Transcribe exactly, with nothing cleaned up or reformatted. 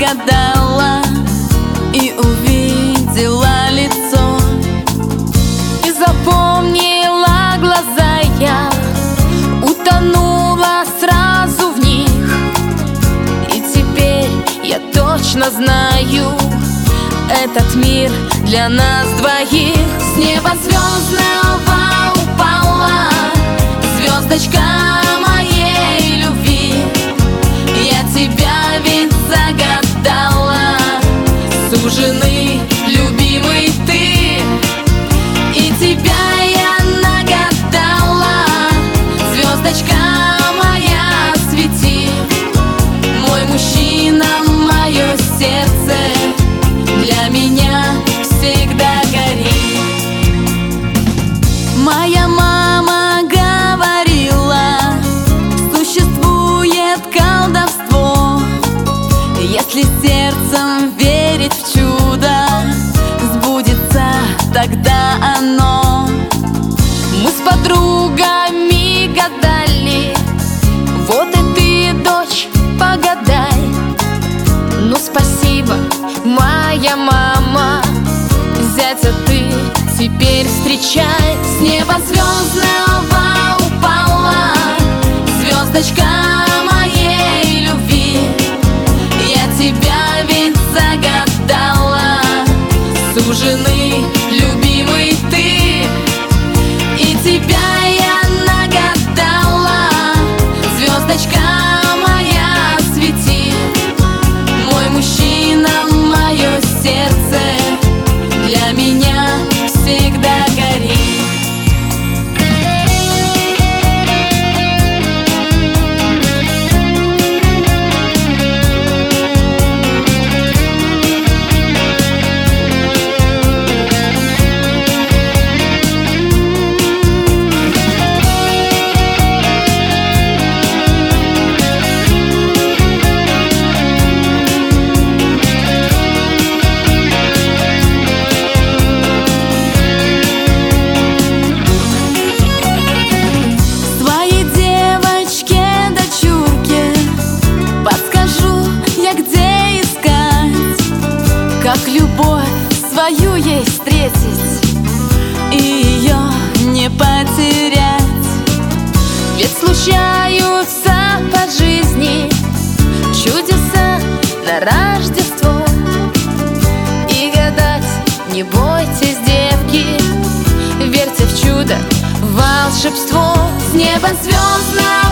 загадала и увидела лицо, и запомнила глаза я, утонула сразу в них. И теперь я точно знаю, этот мир для нас двоих. С неба звездного упала звездочка моей любви. Я тебя ведь загадала, суженый, любимый ты. И тебя я нагадала, звездочка моя, свети. Мой мужчина, мое сердце для меня всегда горит. Моя мама говорила, существует колдовство, если сердцем верить в чудо, сбудется тогда оно. Мы с подругами гадали, вот и ты, дочь, погадай. Ну спасибо, моя мама, зятя ты теперь встречай. С неба звездного упала звездочка моей любви. Я тебя ведь загадала, суженый, любимый ты. И тебя я нагадала, звездочка моя, свети. Мой мужчина, мое сердце для меня всегда горит. Как любовь свою ей встретить и ее не потерять. Ведь случаются по жизни чудеса на Рождество. И гадать не бойтесь, девки, верьте в чудо, в волшебство. С неба звездного